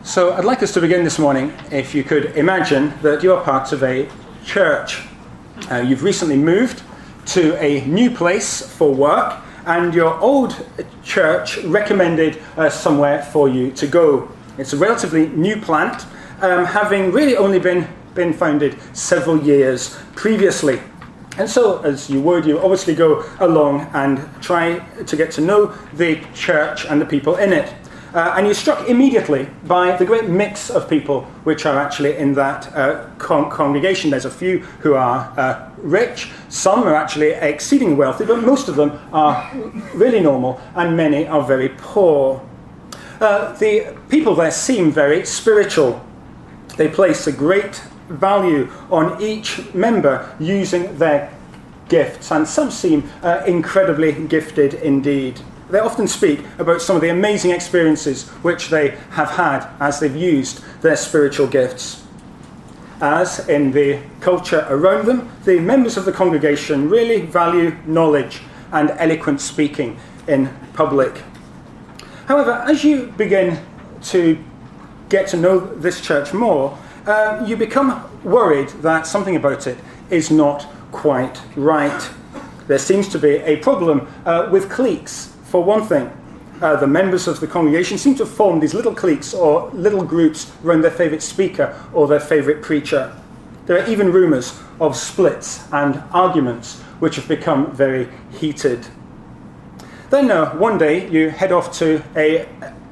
So I'd like us to begin this morning, if you could imagine that you are part of a church. You've recently moved to a new place for work, and your old church recommended somewhere for you to go. It's a relatively new plant, having really only been founded several years previously. And so, as you would, you obviously go along and try to get to know the church and the people in it. And you're struck immediately by the great mix of people which are actually in that congregation. There's a few who are rich, some are actually exceedingly wealthy, but most of them are really normal, and many are very poor. The people there seem very spiritual. They place a great value on each member using their gifts, and some seem incredibly gifted indeed. They often speak about some of the amazing experiences which they have had as they've used their spiritual gifts. As in the culture around them, the members of the congregation really value knowledge and eloquent speaking in public. However, as you begin to get to know this church more, you become worried that something about it is not quite right. There seems to be a problem with cliques. For one thing, the members of the congregation seem to form these little cliques or little groups around their favourite speaker or their favourite preacher. There are even rumours of splits and arguments which have become very heated. Then one day you head off to a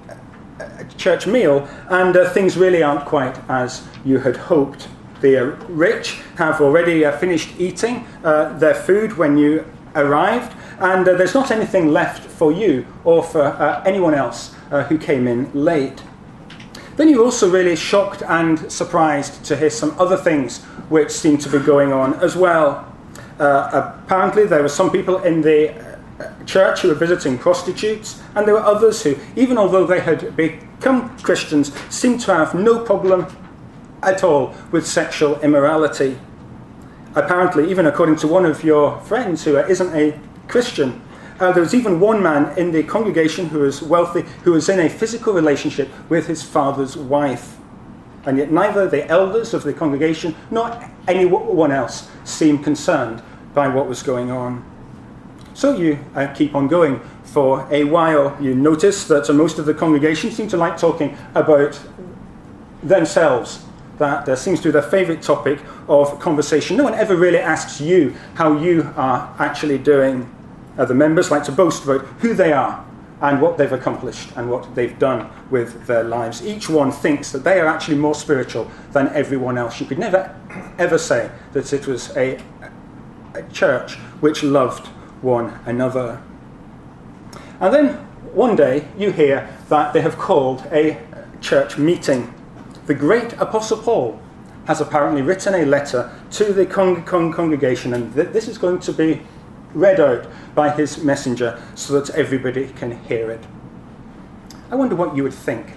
church meal, and things really aren't quite as you had hoped. The rich have already finished eating their food when you arrived, and there's not anything left for you or for anyone else who came in late. Then you're also really shocked and surprised to hear some other things which seem to be going on as well. Apparently there were some people in the church who were visiting prostitutes, and there were others who, even although they had become Christians, seemed to have no problem at all with sexual immorality. Apparently, even according to one of your friends who isn't a Christian, there was even one man in the congregation who was wealthy, who was in a physical relationship with his father's wife. And yet neither the elders of the congregation nor anyone else seemed concerned by what was going on. So you keep on going for a while. You notice that most of the congregation seem to like talking about themselves. That seems to be their favourite topic of conversation. No one ever really asks you how you are actually doing. The members like to boast about who they are and what they've accomplished and what they've done with their lives. Each one thinks that they are actually more spiritual than everyone else. You could never ever say that it was a church which loved one another. And then one day you hear that they have called a church meeting. The great Apostle Paul has apparently written a letter to the congregation, and this is going to be read out by his messenger so that everybody can hear it. I wonder what you would think.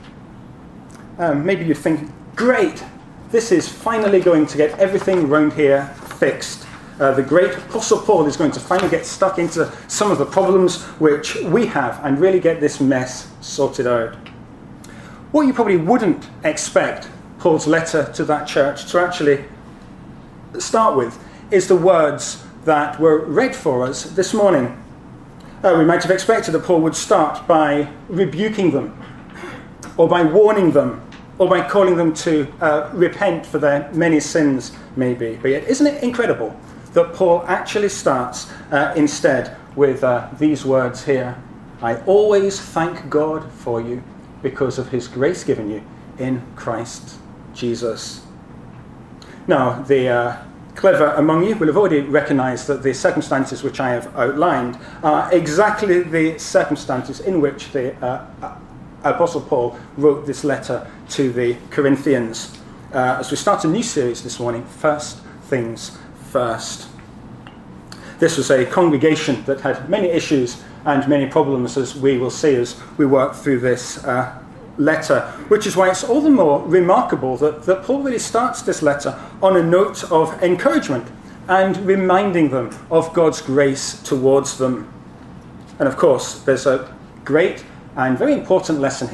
Maybe you'd think, great, this is finally going to get everything round here fixed. The great Apostle Paul is going to finally get stuck into some of the problems which we have and really get this mess sorted out. What you probably wouldn't expect Paul's letter to that church to actually start with is the words that were read for us this morning. We might have expected that Paul would start by rebuking them, or by warning them, or by calling them to repent for their many sins, maybe. But yet, isn't it incredible that Paul actually starts instead with these words here? I always thank God for you, because of his grace given you in Christ Jesus. Now, the clever among you will have already recognized that the circumstances which I have outlined are exactly the circumstances in which the Apostle Paul wrote this letter to the Corinthians. As we start a new series this morning, First Things First. This was a congregation that had many issues and many problems, as we will see as we work through this letter, which is why it's all the more remarkable that Paul really starts this letter on a note of encouragement and reminding them of God's grace towards them. And of course, there's a great and very important lesson here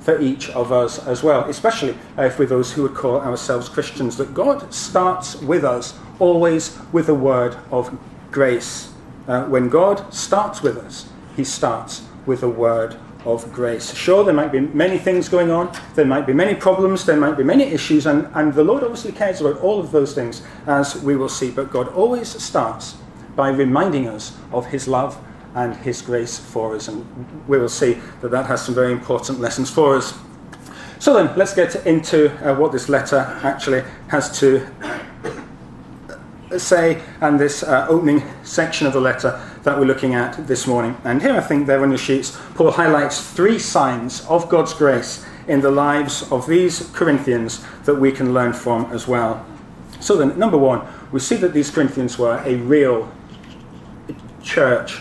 for each of us as well, especially if we're those who would call ourselves Christians, that God starts with us always with a word of grace. When God starts with us, he starts with a word of grace. Sure, there might be many things going on, there might be many problems, there might be many issues, and the Lord obviously cares about all of those things, as we will see, but God always starts by reminding us of his love and his grace for us, and we will see that that has some very important lessons for us. So then, let's get into what this letter actually has to say, and this opening section of the letter that we're looking at this morning. And here I think there on your sheets, Paul highlights 3 signs of God's grace in the lives of these Corinthians that we can learn from as well. So then, number 1, we see that these Corinthians were a real church.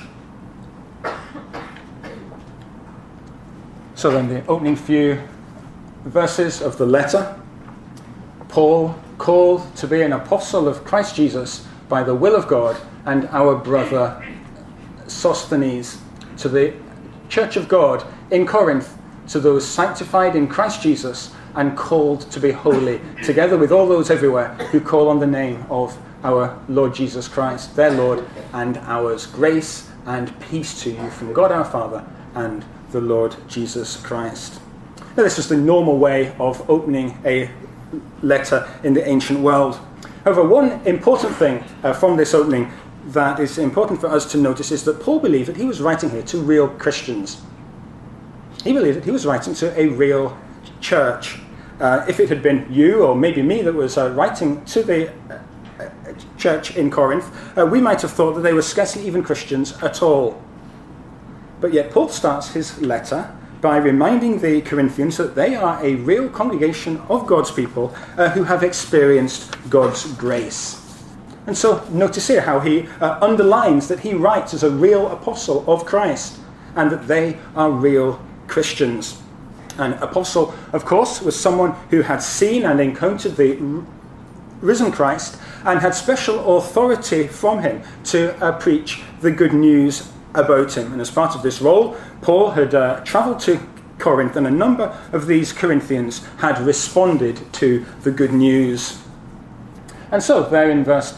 So then, the opening few verses of the letter. Paul, called to be an apostle of Christ Jesus by the will of God, and our brother Sosthenes, to the church of God in Corinth, to those sanctified in Christ Jesus and called to be holy, together with all those everywhere who call on the name of our Lord Jesus Christ, their Lord and ours. Grace and peace to you from God our Father and the Lord Jesus Christ. Now, this was the normal way of opening a letter in the ancient world. However, one important thing from this opening that is important for us to notice is that Paul believed that he was writing here to real Christians. He believed that he was writing to a real church. If it had been you or maybe me that was writing to the church in Corinth, we might have thought that they were scarcely even Christians at all. But yet Paul starts his letter by reminding the Corinthians that they are a real congregation of God's people who have experienced God's grace. And so notice here how he underlines that he writes as a real apostle of Christ and that they are real Christians. An apostle, of course, was someone who had seen and encountered the risen Christ and had special authority from him to preach the good news about him. And as part of this role, Paul had travelled to Corinth, and a number of these Corinthians had responded to the good news. And so there in verse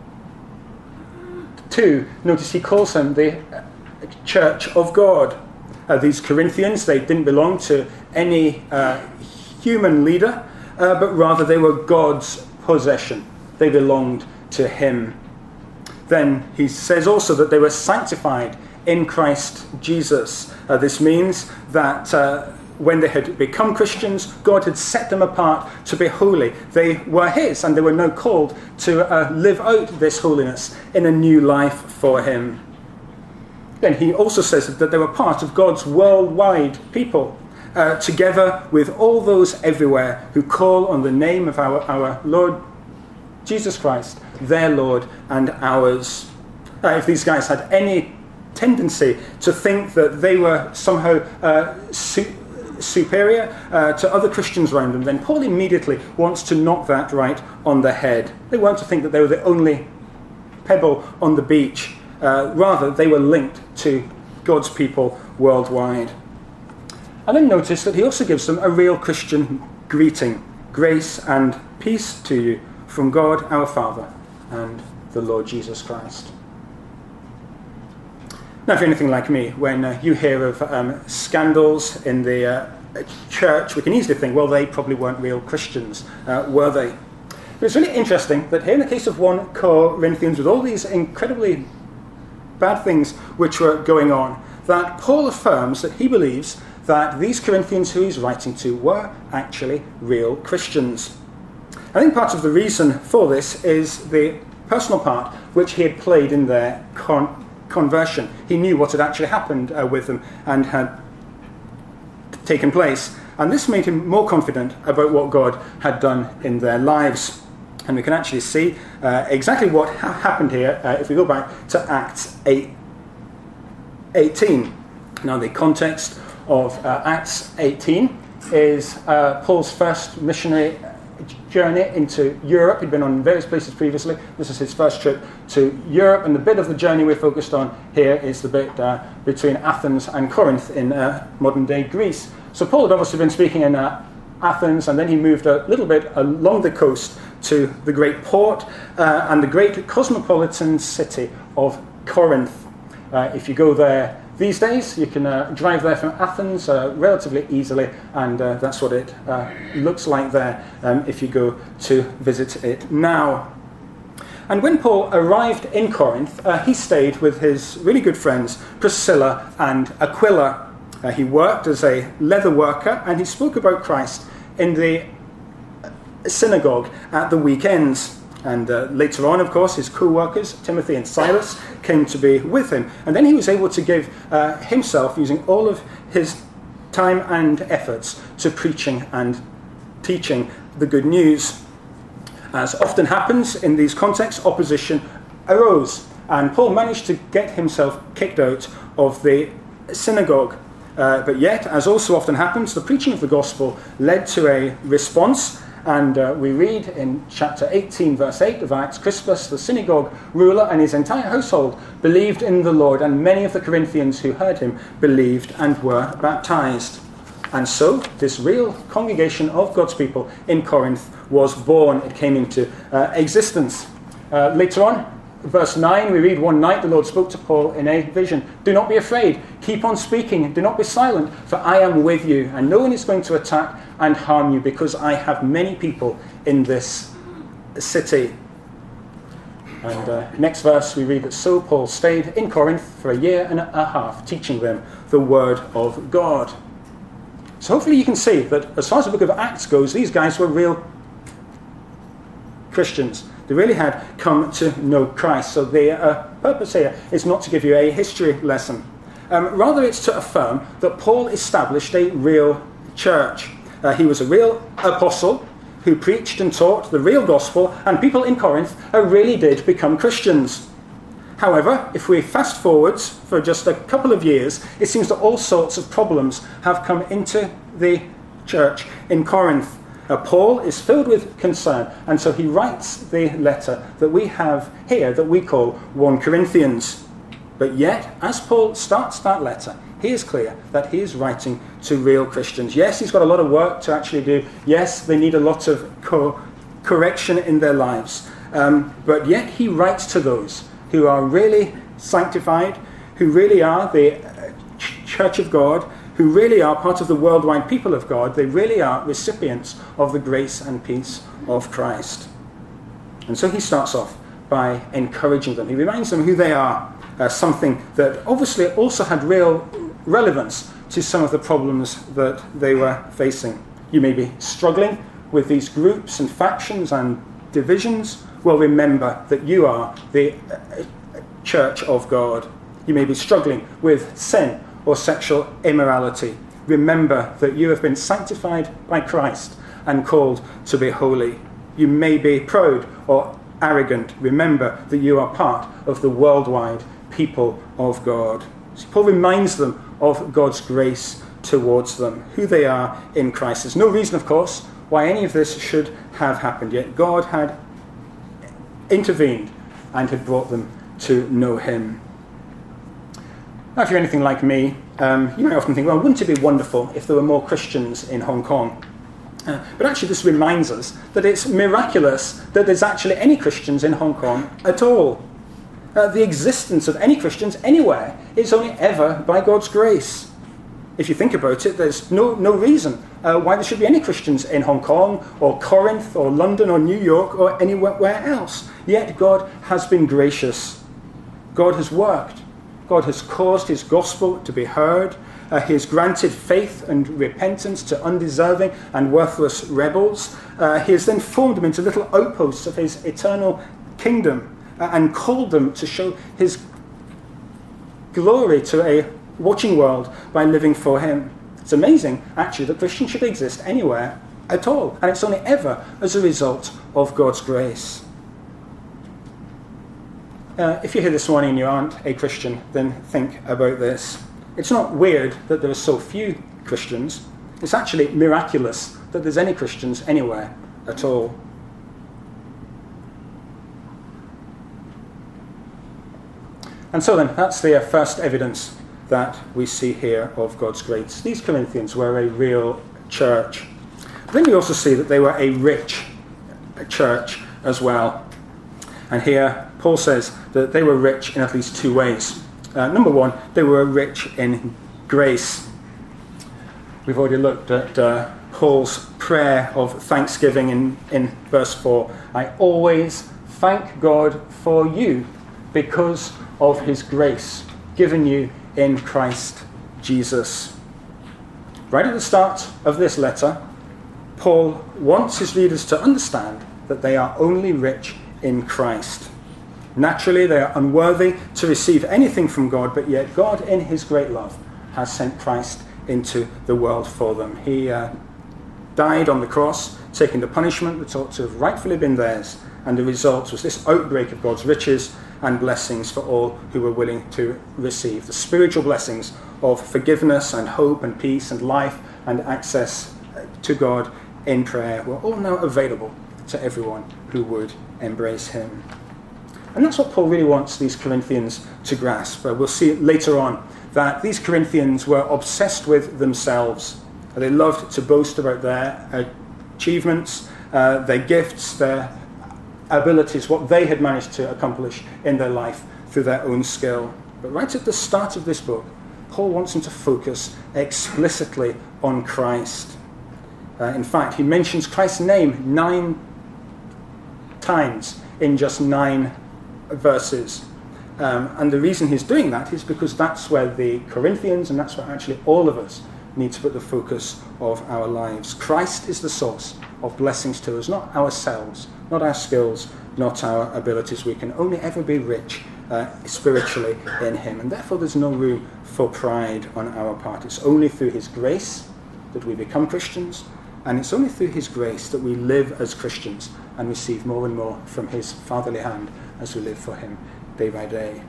2, notice he calls them the church of God. These Corinthians, they didn't belong to any human leader, but rather they were God's possession. They belonged to him. Then he says also that they were sanctified in Christ Jesus. This means that when they had become Christians, God had set them apart to be holy. They were his, and they were now called to live out this holiness in a new life for him. Then he also says that they were part of God's worldwide people, together with all those everywhere who call on the name of our Lord Jesus Christ, their Lord and ours. If these guys had any tendency to think that they were somehow superior to other Christians around them, then Paul immediately wants to knock that right on the head. They weren't to think that they were the only pebble on the beach. Rather, they were linked to God's people worldwide. And then notice that he also gives them a real Christian greeting. Grace and peace to you from God our Father and the Lord Jesus Christ. Now, if you're anything like me, when you hear of scandals in the church, we can easily think, well, they probably weren't real Christians, were they? But it's really interesting that here in the case of 1 Corinthians, with all these incredibly bad things which were going on, that Paul affirms that he believes that these Corinthians who he's writing to were actually real Christians. I think part of the reason for this is the personal part which he had played in their conversion. He knew what had actually happened with them and had taken place. And this made him more confident about what God had done in their lives. And we can actually see exactly what happened here if we go back to Acts 18. Now, the context of Acts 18 is Paul's first missionary journey into Europe. He'd been on various places previously. This is his first trip to Europe, and the bit of the journey we're focused on here is the bit between Athens and Corinth in modern-day Greece. So Paul had obviously been speaking in Athens, and then he moved a little bit along the coast to the great port and the great cosmopolitan city of Corinth. If you go there these days, you can drive there from Athens relatively easily, and that's what it looks like there if you go to visit it now. And when Paul arrived in Corinth, he stayed with his really good friends Priscilla and Aquila. He worked as a leather worker, and he spoke about Christ in the synagogue at the weekends. And later on, of course, his co-workers, Timothy and Silas, came to be with him. And then he was able to give himself, using all of his time and efforts, to preaching and teaching the good news. As often happens in these contexts, opposition arose. And Paul managed to get himself kicked out of the synagogue. But yet, as also often happens, the preaching of the gospel led to a response. And we read in chapter 18, verse 8 of Acts, Crispus, the synagogue ruler, and his entire household believed in the Lord, and many of the Corinthians who heard him believed and were baptized. And so this real congregation of God's people in Corinth was born. It came into existence. Later on, verse 9, we read, one night the Lord spoke to Paul in a vision. Do not be afraid. Keep on speaking. Do not be silent, for I am with you, and no one is going to attack and harm you, because I have many people in this city. And next verse, we read that so Paul stayed in Corinth for a year and a half, teaching them the word of God. So hopefully you can see that as far as the book of Acts goes, these guys were real Christians. They really had come to know Christ. So the purpose here is not to give you a history lesson. Rather, it's to affirm that Paul established a real church. He was a real apostle who preached and taught the real gospel, and people in Corinth really did become Christians. However, if we fast forwards for just a couple of years, it seems that all sorts of problems have come into the church in Corinth. Paul is filled with concern, and so he writes the letter that we have here that we call 1 Corinthians. But yet, as Paul starts that letter, he is clear that he is writing to real Christians. Yes, he's got a lot of work to actually do. Yes, they need a lot of correction in their lives. But yet he writes to those who are really sanctified, who really are the church of God, who really are part of the worldwide people of God. They really are recipients of the grace and peace of Christ. And so he starts off by encouraging them. He reminds them who they are, something that obviously also had real relevance to some of the problems that they were facing. You may be struggling with these groups and factions and divisions. Well, remember that you are the church of God. You may be struggling with sin or sexual immorality. Remember that you have been sanctified by Christ and called to be holy. You may be proud or arrogant. Remember that you are part of the worldwide people of God. So Paul reminds them of God's grace towards them, who they are in Christ. There's no reason, of course, why any of this should have happened, yet God had intervened and had brought them to know him. Now, if you're anything like me, you might often think, well, wouldn't it be wonderful if there were more Christians in Hong Kong? But actually this reminds us that it's miraculous that there's actually any Christians in Hong Kong at all. The existence of any Christians anywhere is only ever by God's grace. If you think about it, there's no reason why there should be any Christians in Hong Kong or Corinth or London or New York or anywhere else. Yet God has been gracious. God has worked. God has caused his gospel to be heard. He has granted faith and repentance to undeserving and worthless rebels. He has then formed them into little outposts of his eternal kingdom and called them to show his glory to a watching world by living for him. It's amazing, actually, that Christians should exist anywhere at all. And it's only ever as a result of God's grace. If you're here this morning and you aren't a Christian, then think about this. It's not weird that there are so few Christians. It's actually miraculous that there's any Christians anywhere at all. And so then, that's the first evidence that we see here of God's grace. These Corinthians were a real church. But then we also see that they were a rich church as well. And here Paul says that they were rich in at least two ways. Number one, they were rich in grace. We've already looked at Paul's prayer of thanksgiving in verse 4. I always thank God for you because of his grace given you in Christ Jesus. Right at the start of this letter, Paul wants his readers to understand that they are only rich in Christ. Naturally, they are unworthy to receive anything from God, but yet God, in his great love, has sent Christ into the world for them. He died on the cross, taking the punishment that ought to have rightfully been theirs, and the result was this outbreak of God's riches and blessings for all who were willing to receive. The spiritual blessings of forgiveness and hope and peace and life and access to God in prayer were all now available to everyone who would embrace him. And that's what Paul really wants these Corinthians to grasp. We'll see later on that these Corinthians were obsessed with themselves. They loved to boast about their achievements, their gifts, their abilities, what they had managed to accomplish in their life through their own skill. But right at the start of this book, Paul wants them to focus explicitly on Christ. In fact, he mentions Christ's name 9 times in just 9 verses. And the reason he's doing that is because that's where the Corinthians, and that's where actually all of us, need to put the focus of our lives. Christ is the source of blessings to us, not ourselves, not our skills, not our abilities. We can only ever be rich spiritually in him, and therefore there's no room for pride on our part. It's only through his grace that we become Christians, and it's only through his grace that we live as Christians and receive more and more from his fatherly hand as we live for him day by day.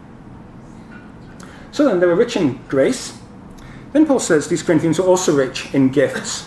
So then, they were rich in grace. Then Paul says these Corinthians were also rich in gifts.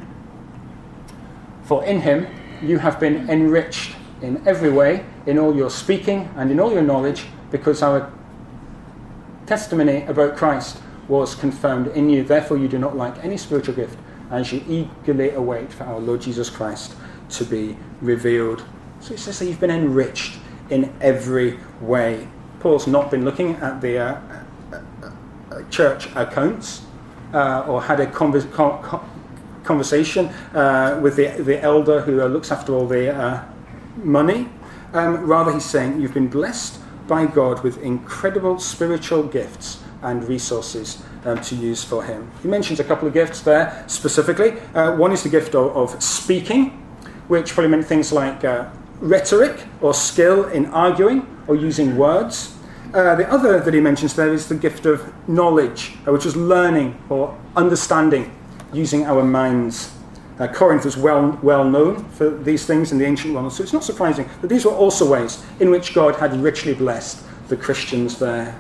For in him you have been enriched in every way, in all your speaking and in all your knowledge, because our testimony about Christ was confirmed in you. Therefore you do not lack any spiritual gift, as you eagerly await for our Lord Jesus Christ to be revealed. So he says that you've been enriched in every way. Paul's not been looking at the church accounts or had a conversation with the elder who looks after all the money. Rather, he's saying you've been blessed by God with incredible spiritual gifts and resources to use for him. He mentions a couple of gifts there specifically. One is the gift of speaking, which probably meant things like rhetoric or skill in arguing or using words. The other that he mentions there is the gift of knowledge, which was learning or understanding using our minds. Corinth was well known for these things in the ancient world, so it's not surprising that these were also ways in which God had richly blessed the Christians there.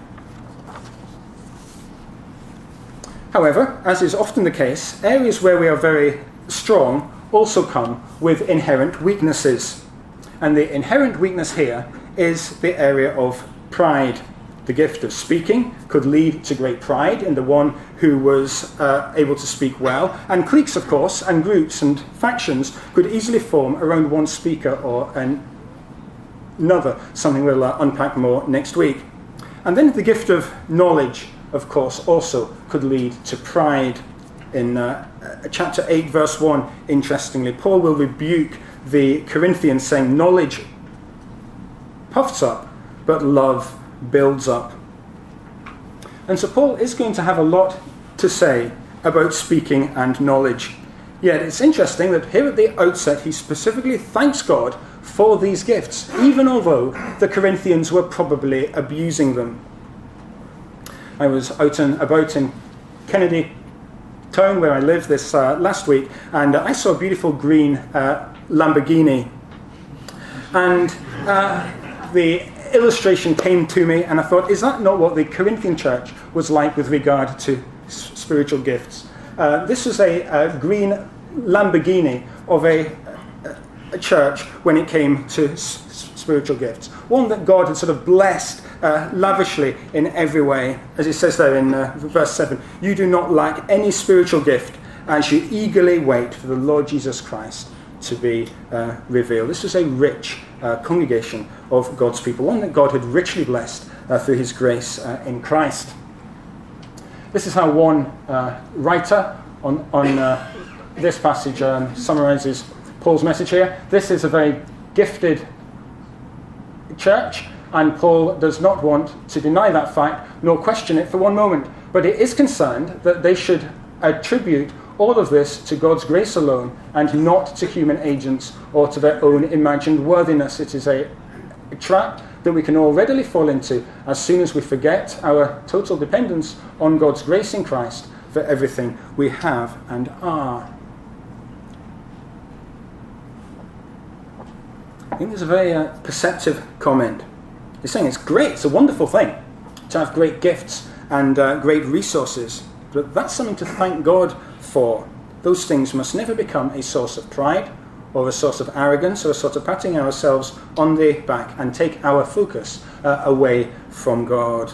However, as is often the case, areas where we are very strong also come with inherent weaknesses. And the inherent weakness here is the area of pride. The gift of speaking could lead to great pride in the one who was able to speak well. And cliques, of course, and groups and factions could easily form around one speaker or another, something we'll unpack more next week. And then the gift of knowledge, of course, also could lead to pride. In chapter 8, verse 1, interestingly, Paul will rebuke the Corinthians, saying, knowledge puffs up, but love builds up. And so Paul is going to have a lot to say about speaking and knowledge. Yet it's interesting that here at the outset he specifically thanks God for these gifts, even although the Corinthians were probably abusing them. I was out and about in Kennedy Town, where I live, this last week, and I saw a beautiful green Lamborghini. And the illustration came to me, and I thought, is that not what the Corinthian church was like with regard to spiritual gifts? This was a green Lamborghini of a church when it came to spiritual gifts, one that God had sort of blessed lavishly in every way. As it says there in verse 7, you do not lack any spiritual gift as you eagerly wait for the Lord Jesus Christ to be revealed. This was a rich congregation of God's people, one that God had richly blessed through his grace in Christ. This is how one writer on this passage summarizes Paul's message here. This is a very gifted church, and Paul does not want to deny that fact nor question it for one moment, but he is concerned that they should attribute all of this to God's grace alone and not to human agents or to their own imagined worthiness. It is a trap that we can all readily fall into as soon as we forget our total dependence on God's grace in Christ for everything we have and are. I think there's a very perceptive comment. He's saying it's great, it's a wonderful thing to have great gifts and great resources, but that's something to thank God for. Those things must never become a source of pride or a source of arrogance or a sort of patting ourselves on the back and take our focus away from God.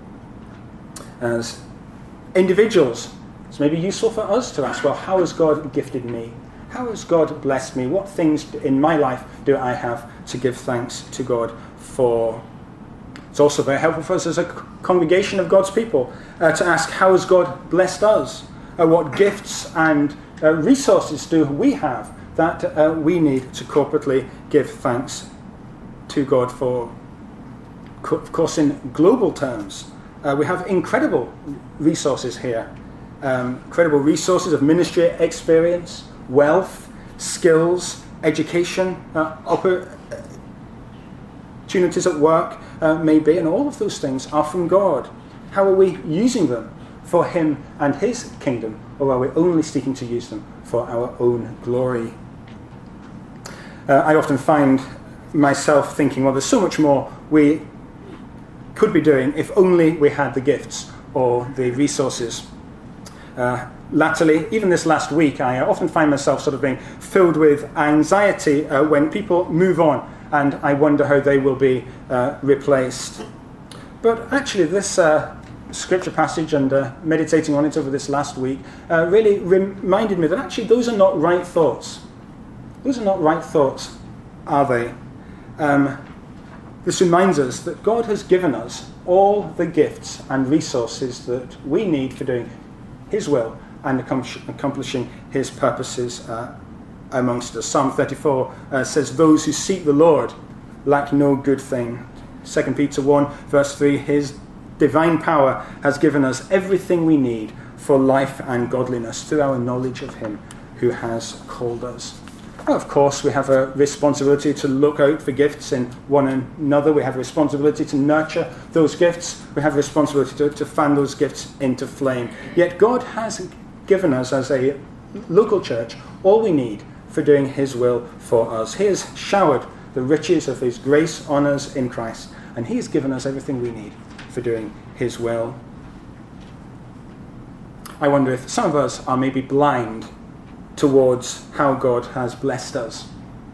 As individuals, it's maybe useful for us to ask, well, how has God gifted me? How has God blessed me? What things in my life do I have to give thanks to God for? It's also very helpful for us as a congregation of God's people to ask, how has God blessed us? What gifts and resources do we have that we need to corporately give thanks to God for? Of course, in global terms, we have incredible resources here. Incredible resources of ministry experience, wealth, skills, education, opportunities at work, maybe, and all of those things are from God. How are we using them for him and his kingdom, or are we only seeking to use them for our own glory? I often find myself thinking, well, there's so much more we could be doing if only we had the gifts or the resources. Latterly, even this last week, I often find myself sort of being filled with anxiety when people move on, and I wonder how they will be replaced. But actually, this scripture passage and meditating on it over this last week really reminded me that actually those are not right thoughts. Those are not right thoughts, are they? This reminds us that God has given us all the gifts and resources that we need for doing his will and accomplishing his purposes amongst us. Psalm 34 says, those who seek the Lord lack no good thing. 2 Peter 1 verse 3, his divine power has given us everything we need for life and godliness through our knowledge of him who has called us. Now, of course, we have a responsibility to look out for gifts in one another. We have a responsibility to nurture those gifts. We have a responsibility to fan those gifts into flame. Yet God has given us, as a local church, all we need for doing his will for us. He has showered the riches of his grace on us in Christ, and he has given us everything we need for doing his will. I wonder if some of us are maybe blind towards how God has blessed us.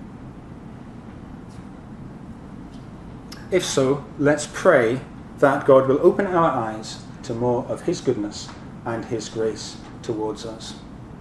If so, let's pray that God will open our eyes to more of his goodness and his grace towards us.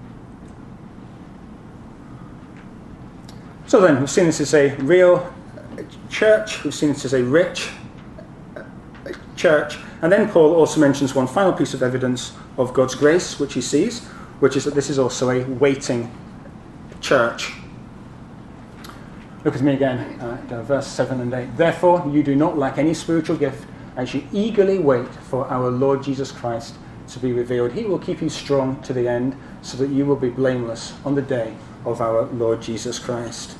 So then, we've seen this as a real church, we've seen this as a rich church, and then Paul also mentions one final piece of evidence of God's grace, which he sees, which is that this is also a waiting church. Look at me again, verse 7 and 8. Therefore, you do not lack any spiritual gift as you eagerly wait for our Lord Jesus Christ to be revealed. He will keep you strong to the end so that you will be blameless on the day of our Lord Jesus Christ.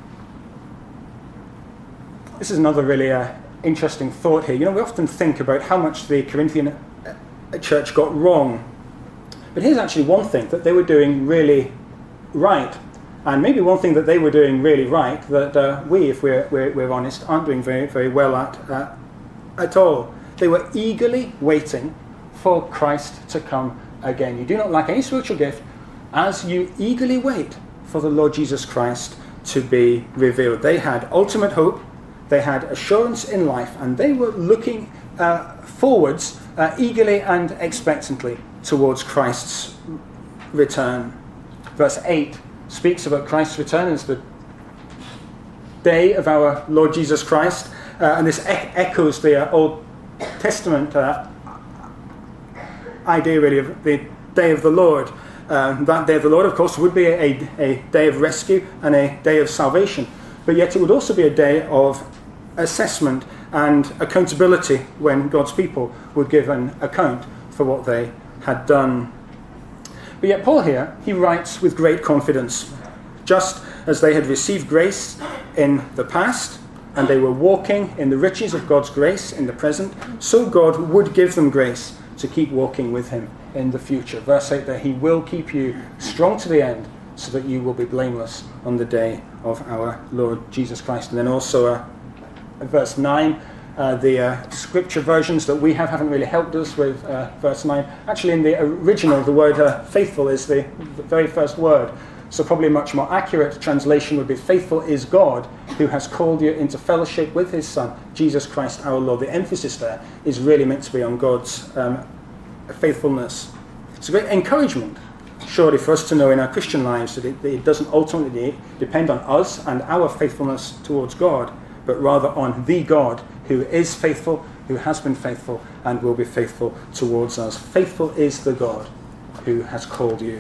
This is another really interesting thought here. You know, we often think about how much the Corinthian church got wrong. But here's actually one thing that they were doing really right. And maybe one thing that they were doing really right that we, if we're honest, aren't doing very, very well at all. They were eagerly waiting for Christ to come again. You do not lack any spiritual gift as you eagerly wait for the Lord Jesus Christ to be revealed. They had ultimate hope. they had assurance in life, and they were looking forwards eagerly and expectantly towards Christ's return. Verse 8 speaks about Christ's return as the day of our Lord Jesus Christ, and this echoes the Old Testament idea really of the day of the Lord. That day of the Lord, of course, would be a day of rescue and a day of salvation, but yet it would also be a day of assessment and accountability when God's people would give an account for what they had done. But yet Paul here, he writes with great confidence. Just as they had received grace in the past, and they were walking in the riches of God's grace in the present, so God would give them grace to keep walking with him in the future. Verse 8, that he will keep you strong to the end, so that you will be blameless on the day of our Lord Jesus Christ. And then also verse 9, the scripture versions that we have haven't really helped us with verse 9. Actually, in the original, the word faithful is the very first word. So probably a much more accurate translation would be, faithful is God who has called you into fellowship with his Son, Jesus Christ our Lord. The emphasis there is really meant to be on God's faithfulness. It's a great encouragement, surely, for us to know in our Christian lives that it doesn't ultimately depend on us and our faithfulness towards God, but rather on the God who is faithful, who has been faithful, and will be faithful towards us. Faithful is the God who has called you.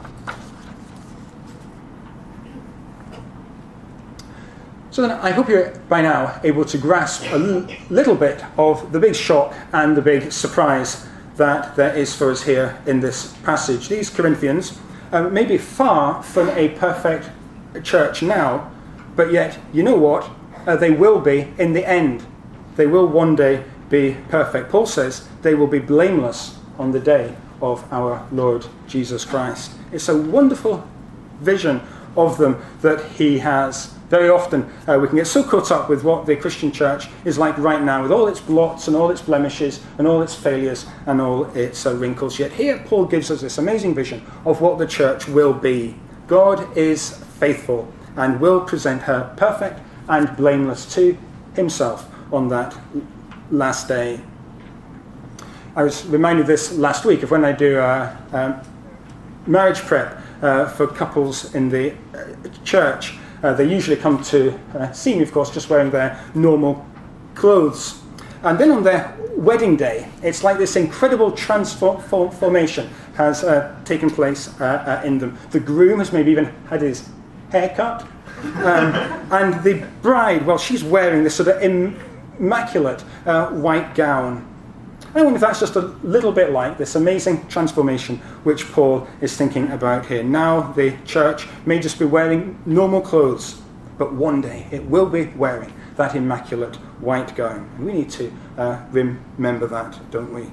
So then I hope you're by now able to grasp a little bit of the big shock and the big surprise that there is for us here in this passage. These Corinthians may be far from a perfect church now, but yet, you know what? They will be in the end. They will one day be perfect. Paul says they will be blameless on the day of our Lord Jesus Christ. It's a wonderful vision of them that he has. Very often we can get so caught up with what the Christian church is like right now, with all its blots and all its blemishes and all its failures and all its wrinkles. Yet here Paul gives us this amazing vision of what the church will be. God is faithful and will present her perfect and blameless to himself on that last day. I was reminded of this last week of when I do marriage prep for couples in the church. They usually come to see me, of course, just wearing their normal clothes. And then on their wedding day, it's like this incredible transformation has taken place in them. The groom has maybe even had his hair cut. And the bride, well, she's wearing this sort of immaculate white gown. I wonder if that's just a little bit like this amazing transformation which Paul is thinking about here. Now the church may just be wearing normal clothes, but one day it will be wearing that immaculate white gown. And we need to remember that, don't we?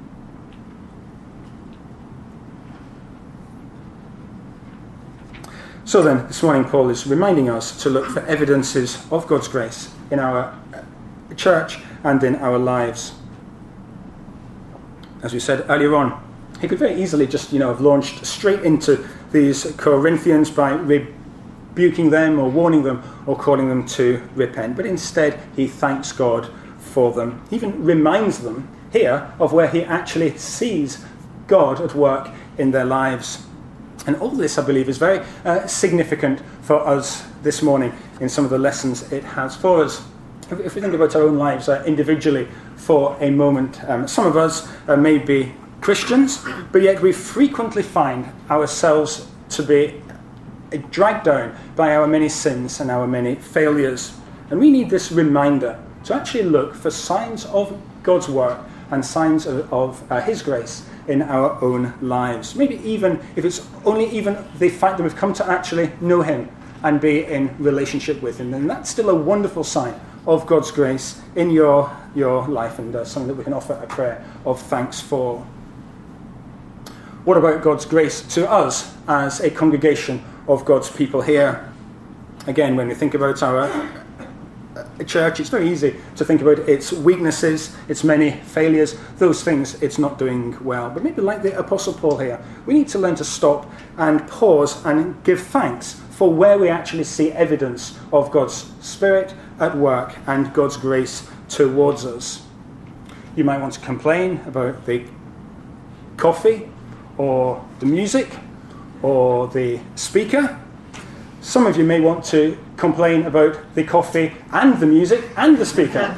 So then, this morning Paul is reminding us to look for evidences of God's grace in our church and in our lives. As we said earlier on, he could very easily just, have launched straight into these Corinthians by rebuking them or warning them or calling them to repent. But instead, he thanks God for them. He even reminds them here of where he actually sees God at work in their lives. And all this, I believe, is very significant for us this morning in some of the lessons it has for us. If we think about our own lives individually for a moment, some of us may be Christians, but yet we frequently find ourselves to be dragged down by our many sins and our many failures. And we need this reminder to actually look for signs of God's work and signs of his grace in our own lives. Maybe even if it's only even the fact that we've come to actually know him and be in relationship with him, then that's still a wonderful sign of God's grace in your life, and something that we can offer a prayer of thanks for. What about God's grace to us as a congregation of God's people here? Again, when we think about our church, it's very easy to think about its weaknesses, its many failures, those things it's not doing well. But maybe like the Apostle Paul here, we need to learn to stop and pause and give thanks for where we actually see evidence of God's Spirit at work and God's grace towards us. You might want to complain about the coffee or the music or the speaker. Some of you may want to complain about the coffee and the music and the speaker.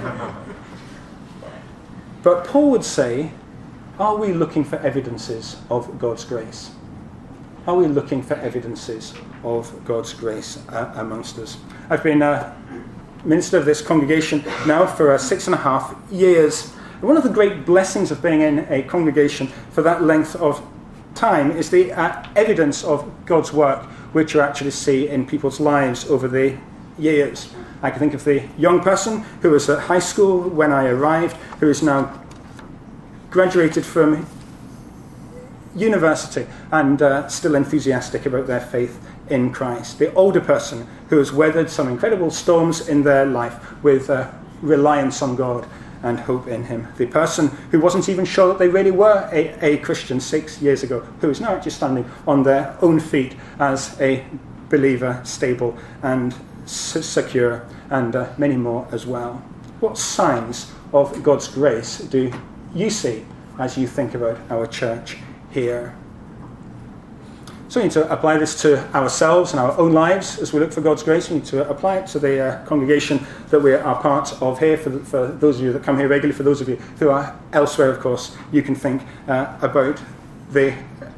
But Paul would say, are we looking for evidences of God's grace? Are we looking for evidences of God's grace amongst us? I've been a minister of this congregation now for 6.5 years. And one of the great blessings of being in a congregation for that length of time is the evidence of God's work, which you actually see in people's lives over the years. I can think of the young person who was at high school when I arrived, who is now graduated from university and still enthusiastic about their faith in Christ. The older person who has weathered some incredible storms in their life with reliance on God and hope in him. The person who wasn't even sure that they really were a Christian 6 years ago, who is now actually standing on their own feet as a believer, stable and secure, and many more as well. What signs of God's grace do you see as you think about our church here? So we need to apply this to ourselves and our own lives as we look for God's grace. We need to apply it to the congregation that we are part of here. For those of you that come here regularly, for those of you who are elsewhere, of course, you can think about the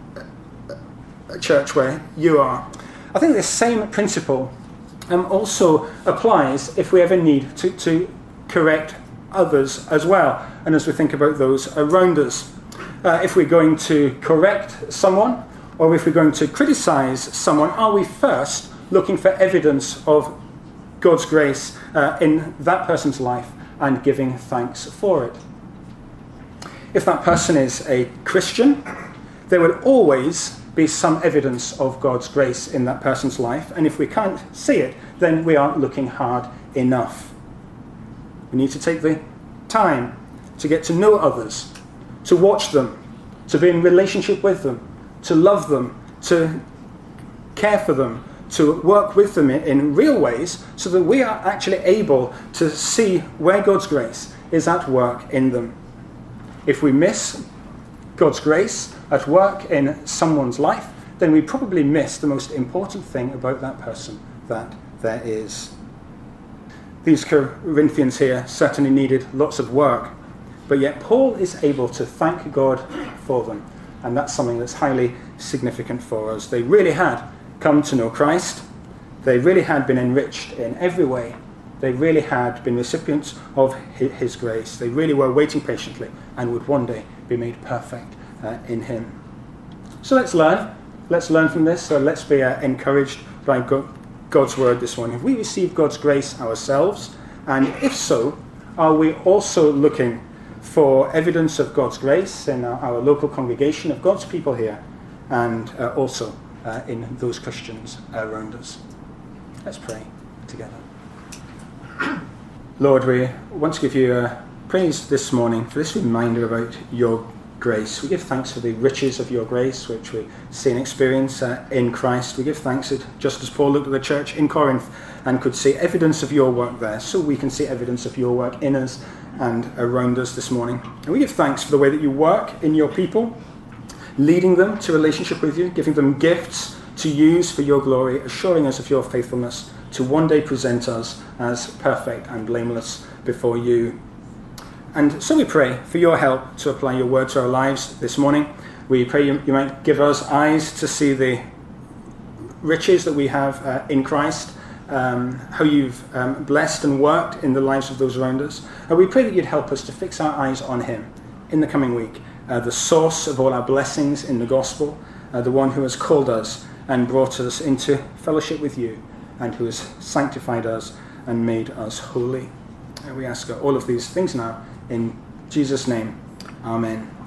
church where you are. I think this same principle also applies if we ever need to correct others as well, and as we think about those around us. If we're going to correct someone, or if we're going to criticize someone, are we first looking for evidence of God's grace in that person's life and giving thanks for it? If that person is a Christian, there will always be some evidence of God's grace in that person's life, and if we can't see it, then we aren't looking hard enough. We need to take the time to get to know others, to watch them, to be in relationship with them, to love them, to care for them, to work with them in real ways, so that we are actually able to see where God's grace is at work in them. If we miss God's grace at work in someone's life, then we probably miss the most important thing about that person that there is. These Corinthians here certainly needed lots of work, but yet Paul is able to thank God for them. And that's something that's highly significant for us. They really had come to know Christ. They really had been enriched in every way. They really had been recipients of his grace. They really were waiting patiently and would one day be made perfect in him. So let's learn. Let's learn from this. So let's be encouraged by God's word this morning. Have we received God's grace ourselves? And if so, are we also looking for evidence of God's grace in our local congregation of God's people here, and also in those Christians around us? Let's pray together. Lord, we want to give you praise this morning for this reminder about your grace. We give thanks for the riches of your grace, which we see and experience in Christ. We give thanks that just as Paul looked at the church in Corinth and could see evidence of your work there, so we can see evidence of your work in us and around us this morning. And we give thanks for the way that you work in your people, leading them to relationship with you, giving them gifts to use for your glory, assuring us of your faithfulness to one day present us as perfect and blameless before you. And so we pray for your help to apply your word to our lives this morning. We pray you might give us eyes to see the riches that we have in Christ, how you've blessed and worked in the lives of those around us. And we pray that you'd help us to fix our eyes on him in the coming week, the source of all our blessings in the gospel, the one who has called us and brought us into fellowship with you, and who has sanctified us and made us holy. And we ask all of these things now in Jesus' name. Amen.